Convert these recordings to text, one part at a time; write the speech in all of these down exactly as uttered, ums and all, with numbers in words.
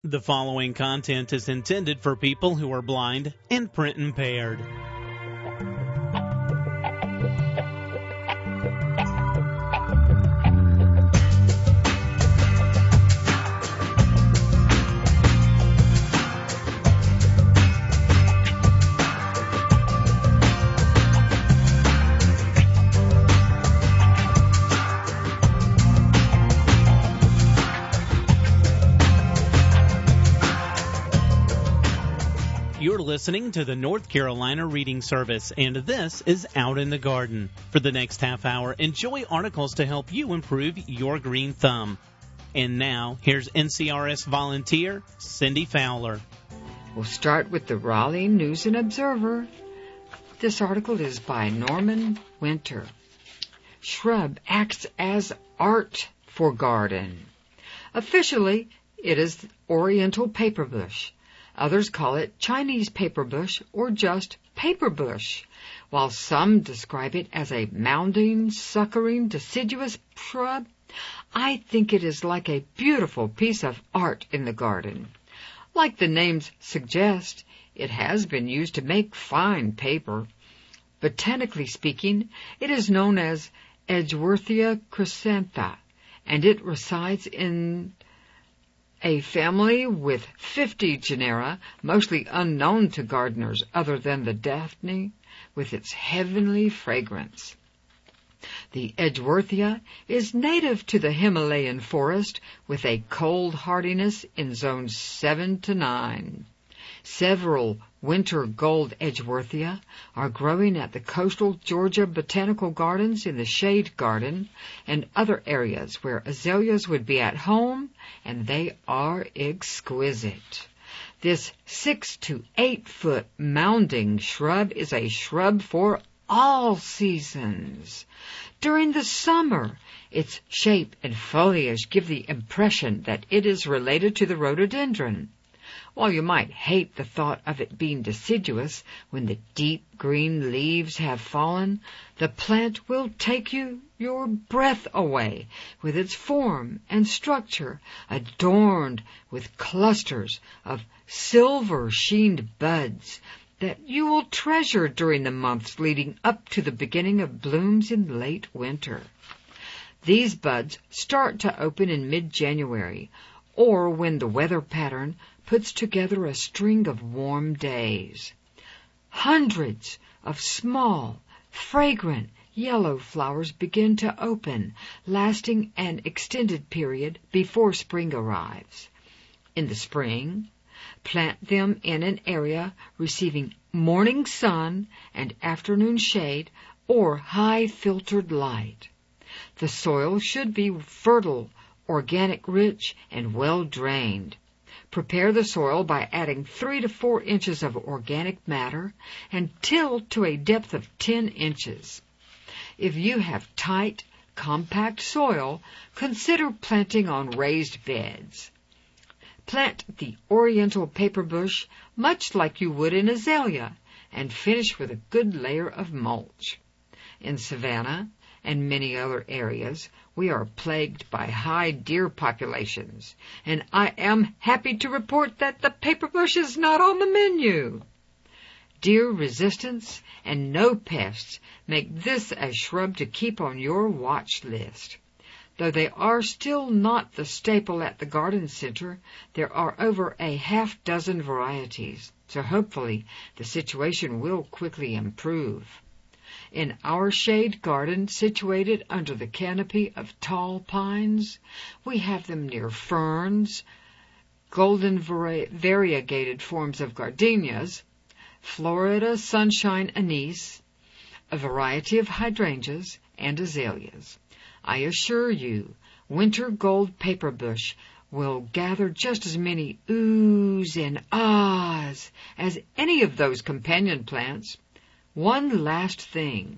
The following content is intended for people who are blind and print impaired. You're listening to the North Carolina Reading Service, and this is Out in the Garden. For the next half hour, enjoy articles to help you improve your green thumb. And now, here's N C R S volunteer Cindy Fowler. We'll start with the Raleigh News and Observer. This article is by Norman Winter. Shrub acts as art for garden. Officially, it is Oriental paperbush. Others call it Chinese paperbush or just paperbush, while some describe it as a mounding, suckering, deciduous shrub. I think it is like a beautiful piece of art in the garden. Like the names suggest, it has been used to make fine paper. Botanically speaking, it is known as Edgeworthia crescenta, and it resides in a family with fifty genera, mostly unknown to gardeners other than the Daphne, with its heavenly fragrance. The Edgeworthia is native to the Himalayan forest with a cold hardiness in zones seven to nine. Several winter gold Edgeworthia are growing at the coastal Georgia Botanical Gardens in the Shade Garden and other areas where azaleas would be at home, and they are exquisite. This six to eight foot mounding shrub is a shrub for all seasons. During the summer, its shape and foliage give the impression that it is related to the rhododendron. While you might hate the thought of it being deciduous when the deep green leaves have fallen, the plant will take you your breath away with its form and structure, adorned with clusters of silver-sheened buds that you will treasure during the months leading up to the beginning of blooms in late winter. These buds start to open in mid-January, or when the weather pattern puts together a string of warm days. Hundreds of small, fragrant yellow flowers begin to open, lasting an extended period before spring arrives. In the spring, plant them in an area receiving morning sun and afternoon shade or high filtered light. The soil should be fertile, organic rich, and well drained. Prepare the soil by adding three to four inches of organic matter and till to a depth of ten inches. If you have tight, compact soil, consider planting on raised beds. Plant the Oriental paperbush much like you would an azalea and finish with a good layer of mulch. In Savannah and many other areas, we are plagued by high deer populations, and I am happy to report that the paperbush is not on the menu. Deer resistance and no pests make this a shrub to keep on your watch list. Though they are still not the staple at the garden center, there are over a half dozen varieties, so hopefully the situation will quickly improve. In our shade garden, situated under the canopy of tall pines, we have them near ferns, golden vari- variegated forms of gardenias, Florida sunshine anise, a variety of hydrangeas, and azaleas. I assure you, winter gold paperbush will gather just as many oohs and ahs as any of those companion plants. One last thing.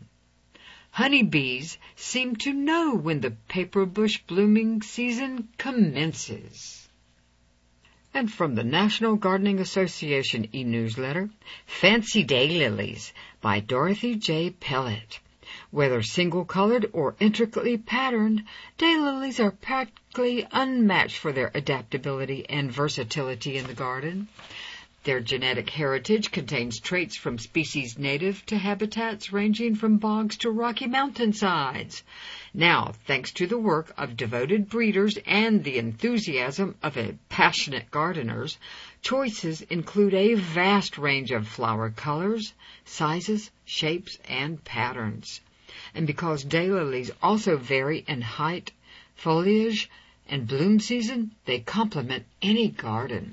Honeybees seem to know when the paperbush blooming season commences. And from the National Gardening Association e-newsletter, Fancy Daylilies by Dorothy J. Pellett. Whether single-colored or intricately patterned, daylilies are practically unmatched for their adaptability and versatility in the garden. Their genetic heritage contains traits from species native to habitats ranging from bogs to rocky mountainsides. Now, thanks to the work of devoted breeders and the enthusiasm of a passionate gardeners, choices include a vast range of flower colors, sizes, shapes, and patterns. And because daylilies also vary in height, foliage, and bloom season, they complement any garden.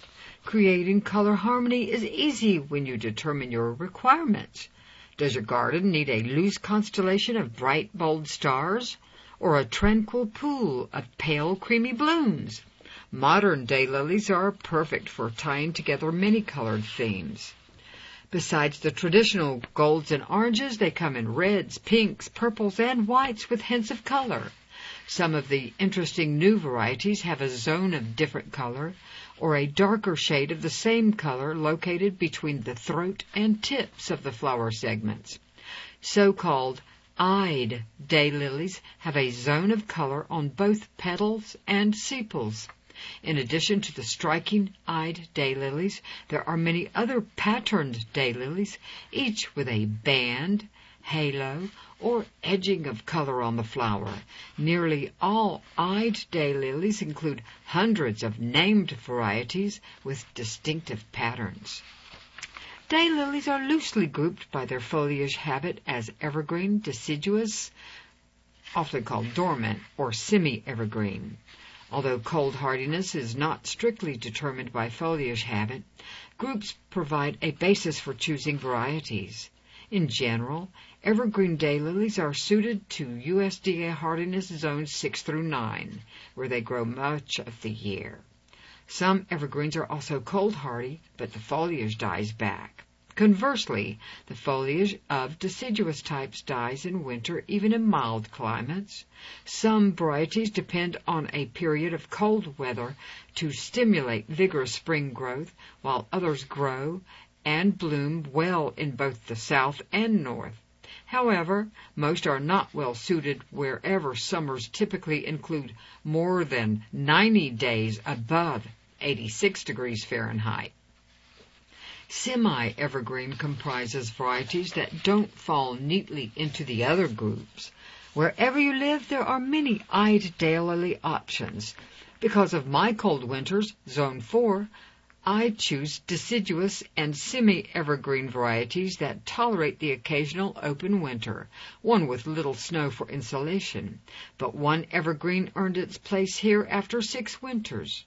Creating color harmony is easy when you determine your requirements. Does your garden need a loose constellation of bright, bold stars, or a tranquil pool of pale, creamy blooms? Modern daylilies are perfect for tying together many-colored themes. Besides the traditional golds and oranges, they come in reds, pinks, purples, and whites with hints of color. Some of the interesting new varieties have a zone of different color, or a darker shade of the same color located between the throat and tips of the flower segments. So-called eyed daylilies have a zone of color on both petals and sepals. In addition to the striking eyed daylilies, there are many other patterned daylilies, each with a band, halo, or edging of color on the flower. Nearly all eyed daylilies include hundreds of named varieties with distinctive patterns. Daylilies are loosely grouped by their foliage habit as evergreen, deciduous, often called dormant, or semi-evergreen. Although cold hardiness is not strictly determined by foliage habit, groups provide a basis for choosing varieties. In general, evergreen daylilies are suited to U S D A hardiness zones six through nine, where they grow much of the year. Some evergreens are also cold hardy, but the foliage dies back. Conversely, the foliage of deciduous types dies in winter, even in mild climates. Some varieties depend on a period of cold weather to stimulate vigorous spring growth, while others grow and bloom well in both the south and north. However, most are not well suited wherever summers typically include more than ninety days above eighty-six degrees Fahrenheit. Semi-evergreen comprises varieties that don't fall neatly into the other groups. Wherever you live, there are many eyed daylily options. Because of my cold winters, Zone four, I choose deciduous and semi-evergreen varieties that tolerate the occasional open winter, one with little snow for insulation, but one evergreen earned its place here after six winters.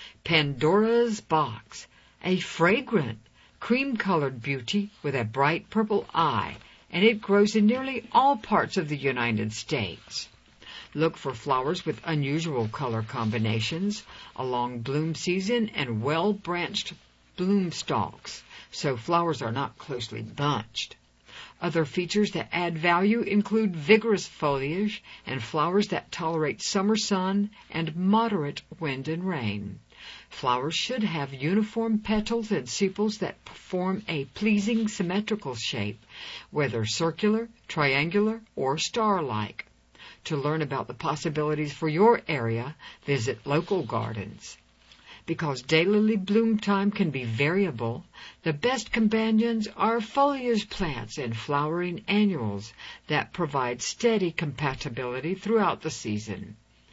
Pandora's Box, a fragrant, cream-colored beauty with a bright purple eye, and it grows in nearly all parts of the United States. Look for flowers with unusual color combinations, a long bloom season, and well-branched bloom stalks, so flowers are not closely bunched. Other features that add value include vigorous foliage and flowers that tolerate summer sun and moderate wind and rain. Flowers should have uniform petals and sepals that form a pleasing symmetrical shape, whether circular, triangular, or star-like. To learn about the possibilities for your area, visit local gardens. Because daylily bloom time can be variable, the best companions are foliage plants and flowering annuals that provide steady compatibility throughout the season.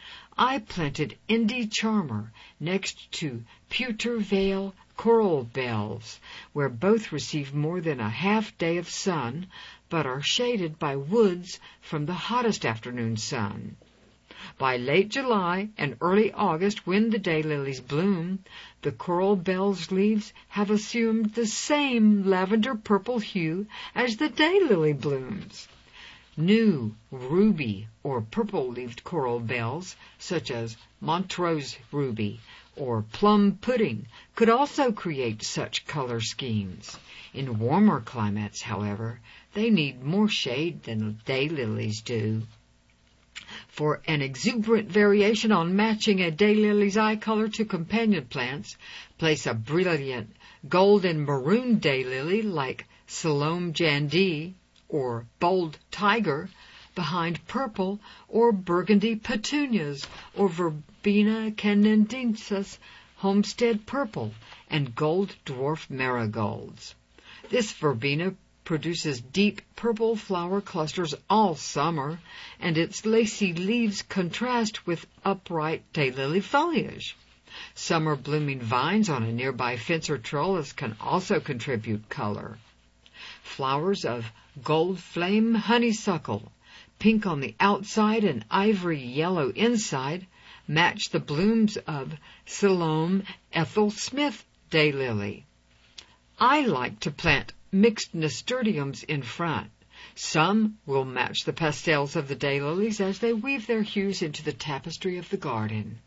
I planted Indy Charmer next to Pewter Vale Coral Bells, where both receive more than a half day of sun, but are shaded by woods from the hottest afternoon sun. By late July and early August, when the daylilies bloom, the coral bells' leaves have assumed the same lavender-purple hue as the daylily blooms. New ruby or purple-leaved coral bells, such as Montrose ruby or plum pudding, could also create such color schemes. In warmer climates, however, they need more shade than daylilies do. For an exuberant variation on matching a daylily's eye color to companion plants, place a brilliant golden maroon daylily like Salome Jandee or Bold Tiger behind purple or burgundy petunias or Verbena canadensis, homestead purple, and gold dwarf marigolds. This verbena produces deep purple flower clusters all summer, and its lacy leaves contrast with upright daylily foliage. Summer blooming vines on a nearby fence or trellis can also contribute color. Flowers of gold flame honeysuckle, pink on the outside and ivory yellow inside, match the blooms of Siloam Ethel Smith daylily. I like to plant mixed nasturtiums in front. Some will match the pastels of the daylilies as they weave their hues into the tapestry of the garden.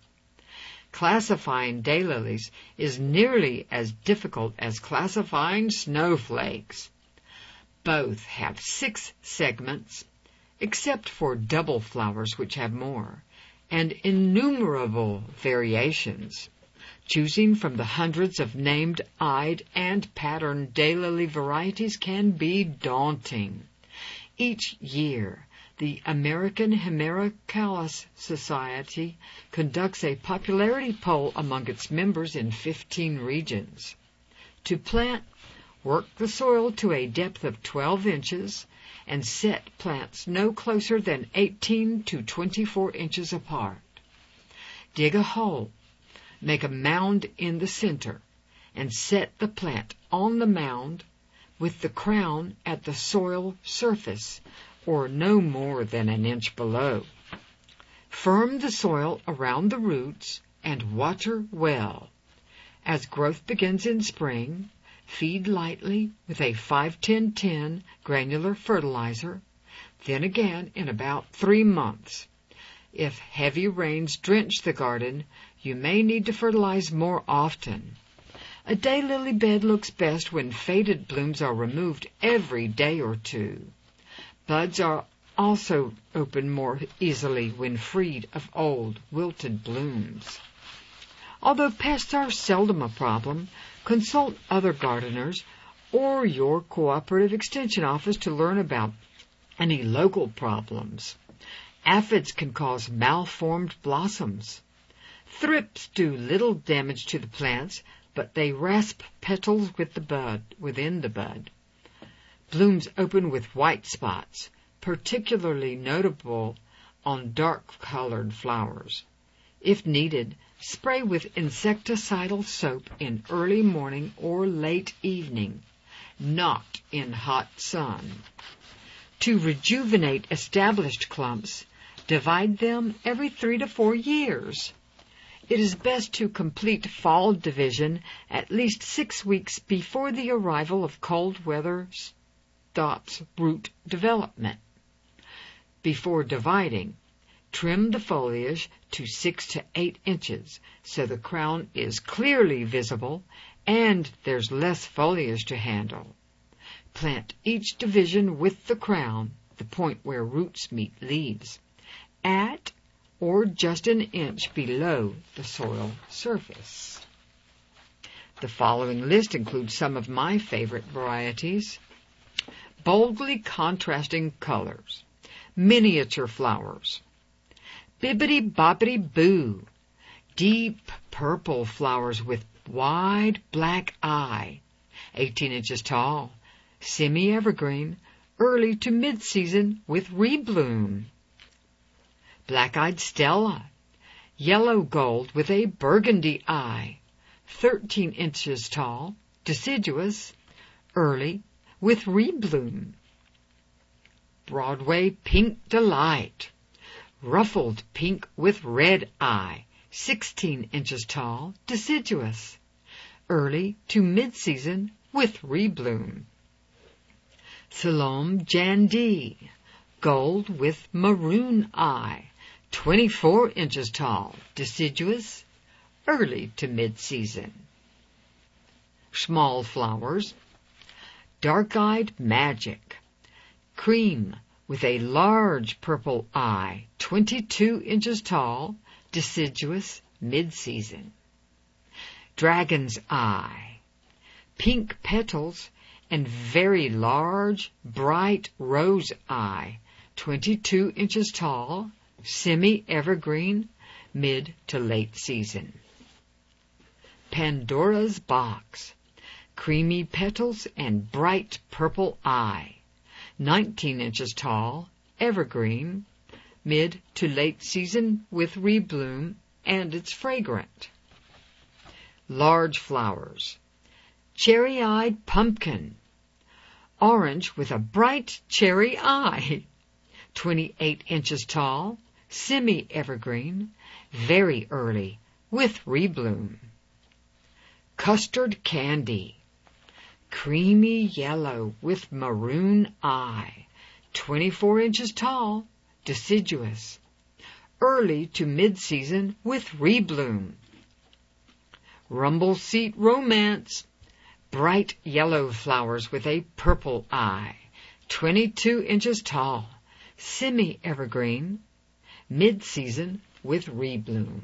Classifying daylilies is nearly as difficult as classifying snowflakes. Both have six segments, except for double flowers, which have more, and innumerable variations. Choosing from the hundreds of named, eyed, and patterned daylily varieties can be daunting. Each year, the American Hemerocallis Society conducts a popularity poll among its members in fifteen regions. To plant, work the soil to a depth of twelve inches and set plants no closer than eighteen to twenty-four inches apart. Dig a hole, make a mound in the center, and set the plant on the mound with the crown at the soil surface, or no more than an inch below. Firm the soil around the roots and water well. As growth begins in spring, feed lightly with a five ten ten granular fertilizer, then again in about three months. If heavy rains drench the garden, you may need to fertilize more often. A daylily bed looks best when faded blooms are removed every day or two. Buds are also open more easily when freed of old, wilted blooms. Although pests are seldom a problem, consult other gardeners or your cooperative extension office to learn about any local problems. Aphids can cause malformed blossoms. Thrips do little damage to the plants, but they rasp petals with the bud, within the bud. Blooms open with white spots, particularly notable on dark-colored flowers. If needed, spray with insecticidal soap in early morning or late evening, not in hot sun. To rejuvenate established clumps, divide them every three to four years. It is best to complete fall division at least six weeks before the arrival of cold weather stops root development. Before dividing, trim the foliage to six to eight inches so the crown is clearly visible and there's less foliage to handle. Plant each division with the crown, the point where roots meet leaves, at or just an inch below the soil surface. The following list includes some of my favorite varieties. Boldly contrasting colors. Miniature flowers. Bibbidi bobbidi boo. Deep purple flowers with wide black eye. eighteen inches tall. Semi-evergreen. Early to mid-season with rebloom. Black-eyed Stella. Yellow gold with a burgundy eye. thirteen inches tall. Deciduous. Early with rebloom. Broadway Pink Delight. Ruffled pink with red eye. sixteen inches tall. Deciduous. Early to mid-season with rebloom. Siloam Jandee. Gold with maroon eye. twenty-four inches tall. Deciduous. Early to mid-season. Small flowers. Dark-eyed Magic. Cream with a large purple eye. twenty-two inches tall. Deciduous. Mid-season. Dragon's Eye. Pink petals and very large, bright rose eye. twenty-two inches tall, semi-evergreen, mid to late season. Pandora's Box, creamy petals and bright purple eye, nineteen inches tall, evergreen, mid to late season with rebloom, and it's fragrant. Large flowers, cherry-eyed pumpkin, orange with a bright cherry eye, twenty-eight inches tall, semi-evergreen, very early, with rebloom. Custard candy, creamy yellow with maroon eye, twenty-four inches tall, deciduous, early to mid-season with rebloom. Rumble seat romance, bright yellow flowers with a purple eye, twenty-two inches tall, semi-evergreen, mid-season with rebloom.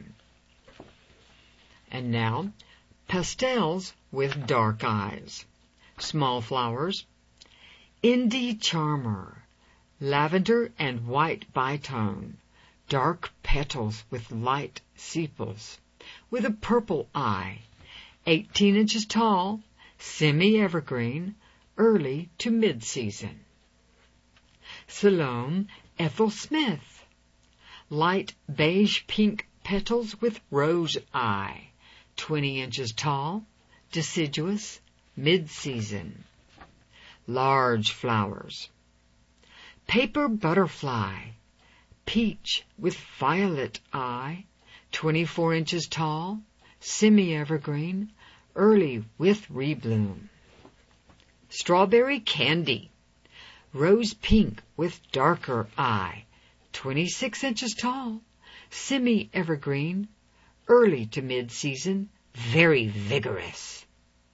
And now, pastels with dark eyes. Small flowers, Indie Charmer, lavender and white bitone, dark petals with light sepals, with a purple eye, eighteen inches tall, semi-evergreen, early to mid-season. Salome Ethel Smith, light beige-pink petals with rose eye, twenty inches tall, deciduous, mid-season. Large flowers. Paper butterfly, peach with violet eye, twenty-four inches tall, semi-evergreen, early with rebloom. Strawberry candy, rose pink with darker eye, twenty-six inches tall, semi-evergreen, early to mid-season, very vigorous.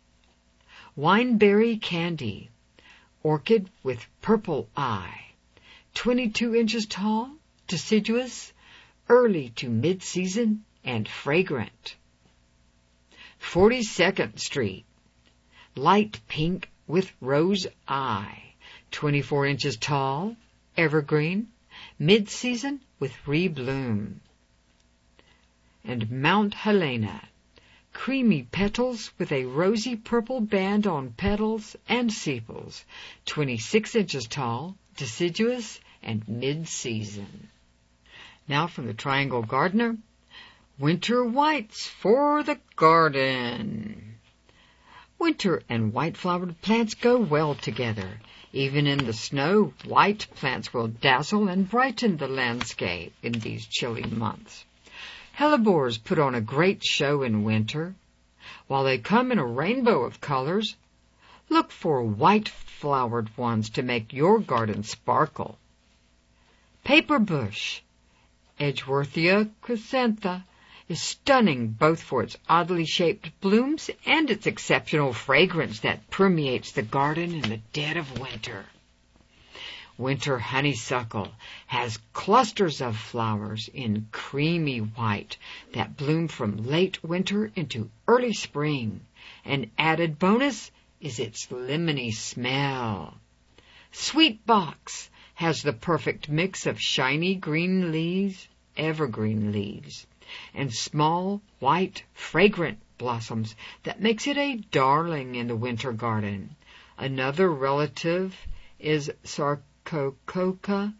Wineberry candy, orchid with purple eye, twenty-two inches tall, deciduous, early to mid-season, and fragrant. forty-second Street, light pink with rose eye, twenty-four inches tall, evergreen, mid-season with rebloom. And Mount Helena, creamy petals with a rosy purple band on petals and sepals, twenty-six inches tall, deciduous, and mid-season. Now from the Triangle Gardener, winter whites for the garden. Winter and white-flowered plants go well together. Even in the snow, white plants will dazzle and brighten the landscape in these chilly months. Hellebores put on a great show in winter. While they come in a rainbow of colors, look for white-flowered ones to make your garden sparkle. Paper bush, Edgeworthia crescenta, is stunning both for its oddly shaped blooms and its exceptional fragrance that permeates the garden in the dead of winter. Winter honeysuckle has clusters of flowers in creamy white that bloom from late winter into early spring. An added bonus is its lemony smell. Sweet box has the perfect mix of shiny green leaves, evergreen leaves, and small, white, fragrant blossoms that makes it a darling in the winter garden. Another relative is Sarcococa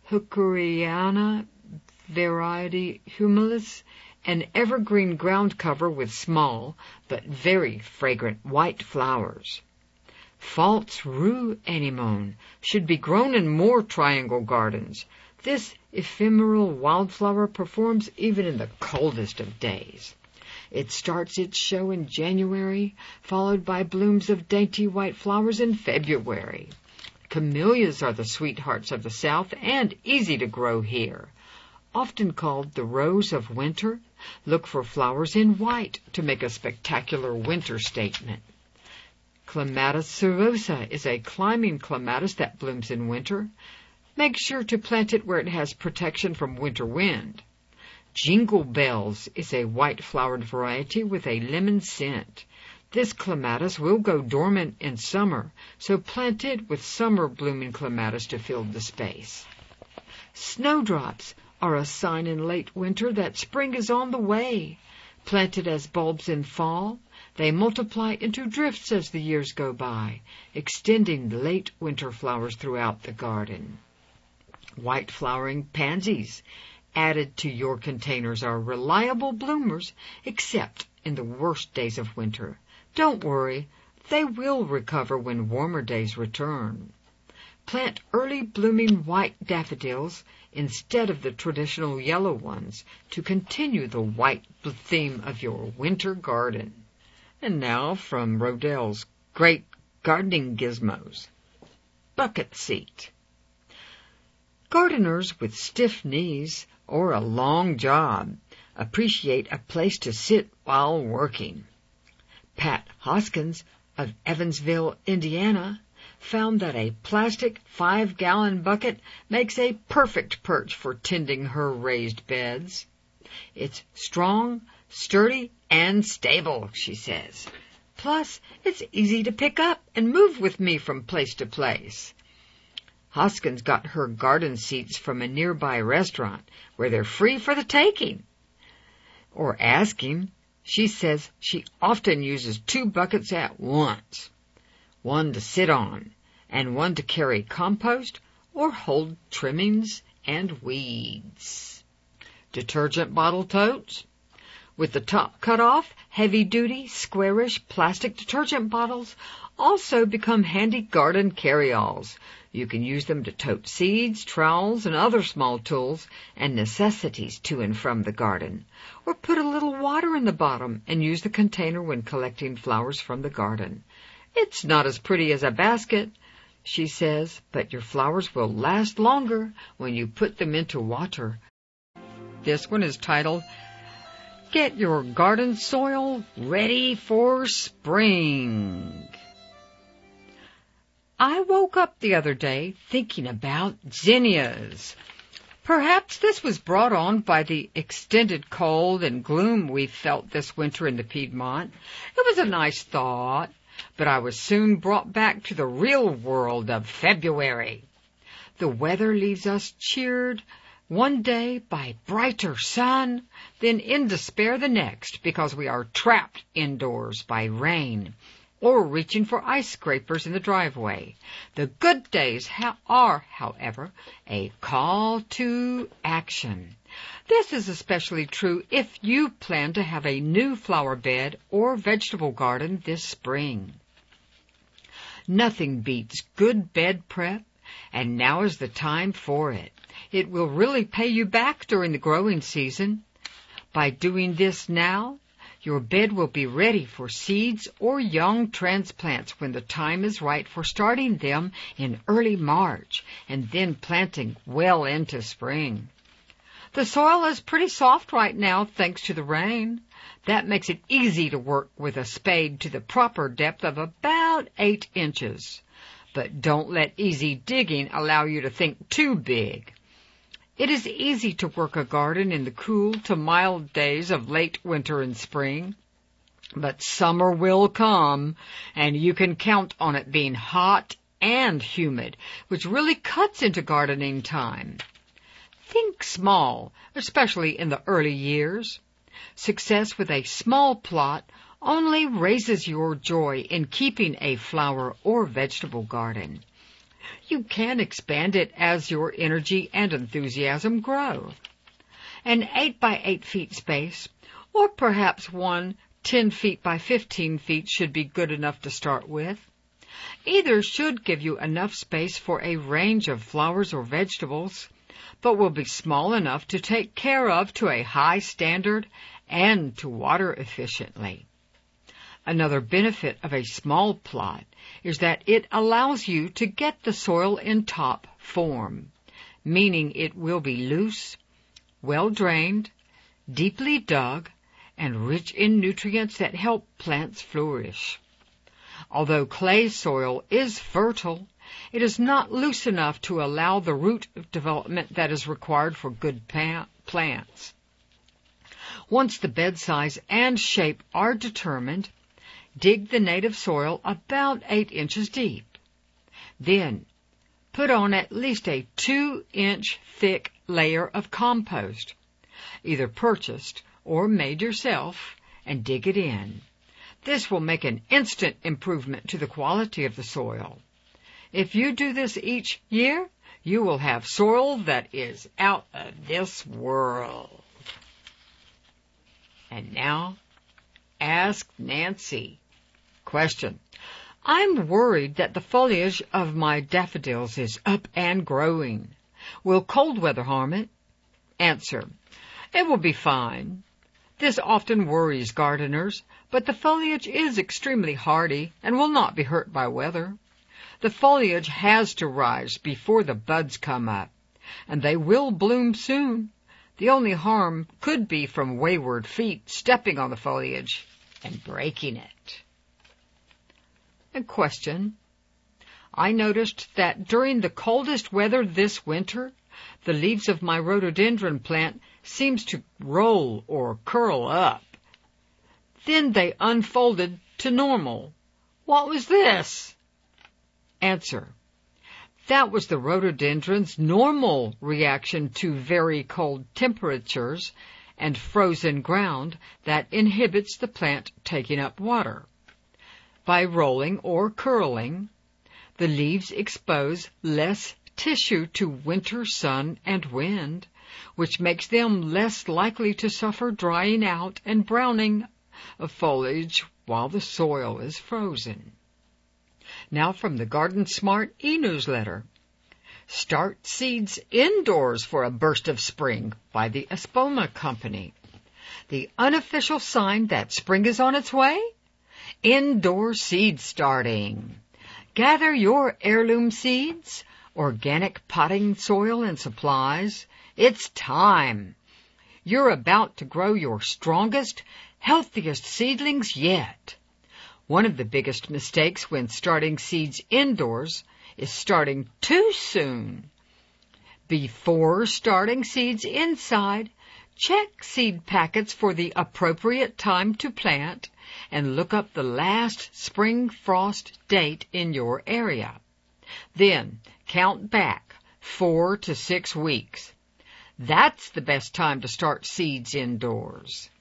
hookeriana, variety humilis, an evergreen ground cover with small but very fragrant white flowers. False rue anemone should be grown in more triangle gardens. This ephemeral wildflower performs even in the coldest of days. It starts its show in January, followed by blooms of dainty white flowers in February. Camellias are the sweethearts of the South and easy to grow here. Often called the rose of winter, look for flowers in white to make a spectacular winter statement. Clematis serosa is a climbing clematis that blooms in winter. Make sure to plant it where it has protection from winter wind. Jingle Bells is a white-flowered variety with a lemon scent. This clematis will go dormant in summer, so plant it with summer-blooming clematis to fill the space. Snowdrops are a sign in late winter that spring is on the way. Planted as bulbs in fall, they multiply into drifts as the years go by, extending late winter flowers throughout the garden. White flowering pansies added to your containers are reliable bloomers, except in the worst days of winter. Don't worry, they will recover when warmer days return. Plant early blooming white daffodils instead of the traditional yellow ones to continue the white theme of your winter garden. And now from Rodell's Great Gardening Gizmos. Bucket seat. Gardeners with stiff knees or a long job appreciate a place to sit while working. Pat Hoskins of Evansville, Indiana, found that a plastic five-gallon bucket makes a perfect perch for tending her raised beds. It's strong, sturdy, and stable, she says. Plus, it's easy to pick up and move with me from place to place. Hoskins got her garden seats from a nearby restaurant where they're free for the taking. Or asking, she says she often uses two buckets at once. One to sit on, and one to carry compost or hold trimmings and weeds. Detergent bottle totes. With the top cut off, heavy-duty, squarish plastic detergent bottles also become handy garden carry-alls. You can use them to tote seeds, trowels, and other small tools and necessities to and from the garden. Or put a little water in the bottom and use the container when collecting flowers from the garden. It's not as pretty as a basket, she says, but your flowers will last longer when you put them into water. This one is titled, Get Your Garden Soil Ready for Spring. I woke up the other day thinking about zinnias. Perhaps this was brought on by the extended cold and gloom we felt this winter in the Piedmont. It was a nice thought, but I was soon brought back to the real world of February. The weather leaves us cheered one day by brighter sun, then in despair the next because we are trapped indoors by rain or reaching for ice scrapers in the driveway. The good days ha- are, however, a call to action. This is especially true if you plan to have a new flower bed or vegetable garden this spring. Nothing beats good bed prep, and now is the time for it. It will really pay you back during the growing season. By doing this now, your bed will be ready for seeds or young transplants when the time is right for starting them in early March and then planting well into spring. The soil is pretty soft right now thanks to the rain. That makes it easy to work with a spade to the proper depth of about eight inches. But don't let easy digging allow you to think too big. It is easy to work a garden in the cool to mild days of late winter and spring. But summer will come, and you can count on it being hot and humid, which really cuts into gardening time. Think small, especially in the early years. Success with a small plot only raises your joy in keeping a flower or vegetable garden. You can expand it as your energy and enthusiasm grow. An eight by eight feet space, or perhaps one ten feet by fifteen feet should be good enough to start with. Either should give you enough space for a range of flowers or vegetables, but will be small enough to take care of to a high standard and to water efficiently. Another benefit of a small plot is that it allows you to get the soil in top form, meaning it will be loose, well drained, deeply dug, and rich in nutrients that help plants flourish. Although clay soil is fertile, it is not loose enough to allow the root development that is required for good plants. Once the bed size and shape are determined, dig the native soil about eight inches deep. Then, put on at least a two-inch thick layer of compost, either purchased or made yourself, and dig it in. This will make an instant improvement to the quality of the soil. If you do this each year, you will have soil that is out of this world. And now, Ask Nancy. Question. I'm worried that the foliage of my daffodils is up and growing. Will cold weather harm it? Answer. It will be fine. This often worries gardeners, but the foliage is extremely hardy and will not be hurt by weather. The foliage has to rise before the buds come up, and they will bloom soon. The only harm could be from wayward feet stepping on the foliage and breaking it. A question. I noticed that during the coldest weather this winter, the leaves of my rhododendron plant seems to roll or curl up. Then they unfolded to normal. What was this? Answer. That was the rhododendron's normal reaction to very cold temperatures and frozen ground that inhibits the plant taking up water. By rolling or curling, the leaves expose less tissue to winter sun and wind, which makes them less likely to suffer drying out and browning of foliage while the soil is frozen. Now from the Garden Smart e-newsletter. Start seeds indoors for a burst of spring by the Espoma Company. The unofficial sign that spring is on its way? Indoor seed starting. Gather your heirloom seeds, organic potting soil and supplies. It's time. You're about to grow your strongest, healthiest seedlings yet. One of the biggest mistakes when starting seeds indoors is starting too soon. Before starting seeds inside, check seed packets for the appropriate time to plant and look up the last spring frost date in your area. Then count back four to six weeks. That's the best time to start seeds indoors.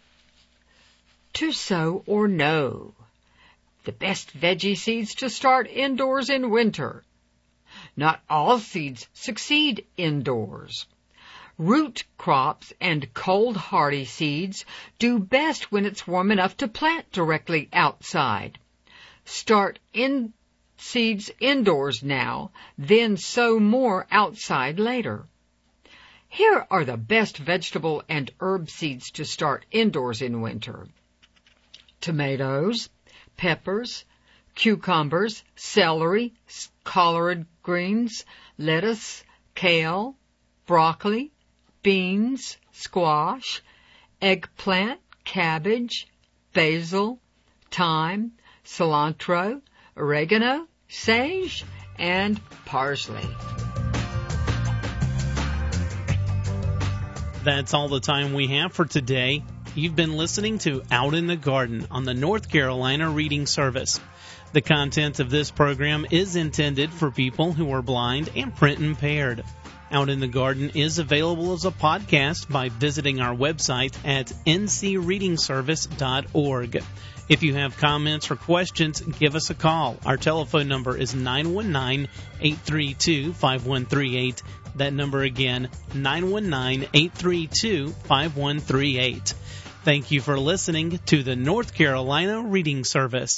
To sow or no. The best veggie seeds to start indoors in winter. Not all seeds succeed indoors. Root crops and cold-hardy seeds do best when it's warm enough to plant directly outside. Start in seeds indoors now, then sow more outside later. Here are the best vegetable and herb seeds to start indoors in winter. Tomatoes, peppers, cucumbers, celery, collard greens, lettuce, kale, broccoli, beans, squash, eggplant, cabbage, basil, thyme, cilantro, oregano, sage, and parsley. That's all the time we have for today. You've been listening to Out in the Garden on the North Carolina Reading Service. The content of this program is intended for people who are blind and print impaired. Out in the Garden is available as a podcast by visiting our website at n c reading service dot org. If you have comments or questions, give us a call. Our telephone number is nine one nine, eight three two, five one three eight. That number again, nine one nine, eight three two, five one three eight. Thank you for listening to the North Carolina Reading Service.